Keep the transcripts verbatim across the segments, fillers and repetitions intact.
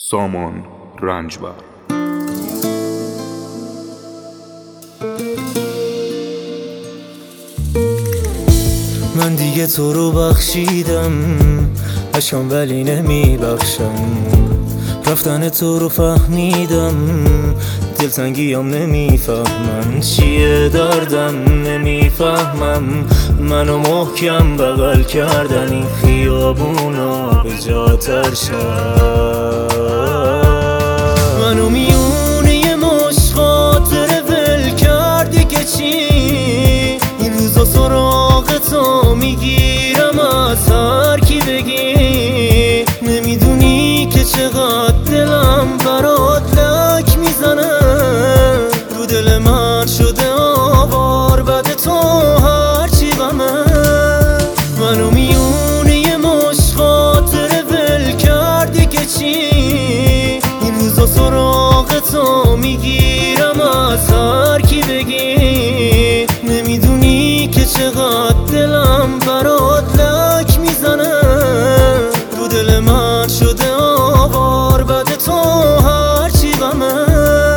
سامان رنجبر. من دیگه تو رو بخشیدم، اشکام ولی نمی بخشم. رفتن تو رو فهمیدم، دلتنگیام نمیفهمن چیه دردم، نمیفهمم منو محکم بغل کردن این خیابونا به جا ترشم. منو میونه یه مش خاطره ول کردی که چی، این روزا سراغ تو میگیرم از هر کی بگی. نمیدونی که چقدر دلم برات لک میزنه، رو دل من شده آوار بعد تو هرچی غمه. منو میونه یه مش خاطره ول کردی که چی، این روزا سراغ تو میگیرم از هر کی بگی. نمیدونی که چقدر دلم برات لک میزنه، رو دل من شده آوار بعد تو هرچی غمه.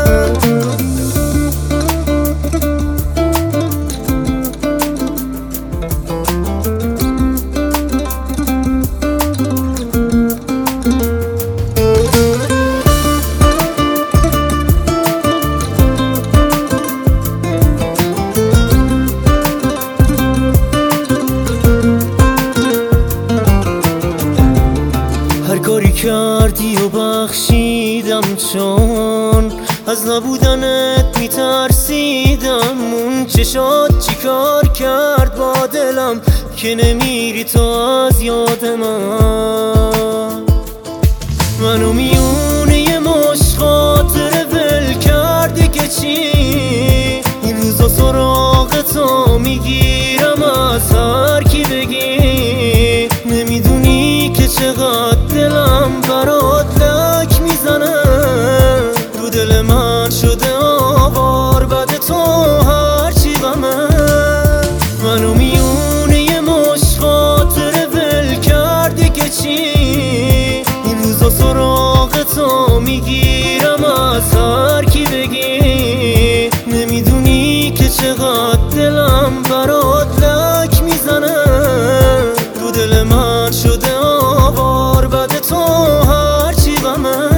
هر کاری کردی و بخشیدم، چون از نبودنت میترسیدم. اون چشات چی کار کرد با دلم که نمیری تو از یاد من. منو میونه یه مش خاطره ول کردی که چی، این روزا سراغ تو میگیرم از هر کی بگی. نمیدونی که چقدر دلم برات لک میزنه، رو دل من شده آوار بعد تو هرچی غمه. منو میونه یه مش خاطره ول کردی که چی، این روزا سراغ تو میگیرم از هر کی بگی. نمیدونی که چقدر دلم برات لک میزنه، رو دل من شده آوار بعد تو هرچی غمه.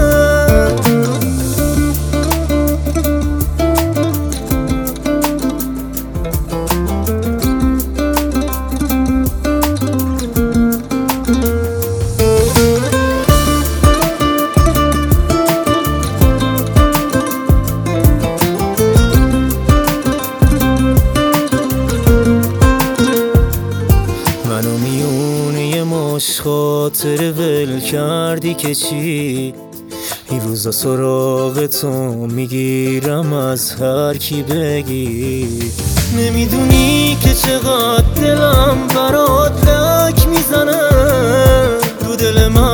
منو میونه یه مش خاطره ول کردی که چی، این روزا سراغ تو میگیرم از هر کی بگی. نمیدونی که چقدر دلم برات لک میزنه، رو دل من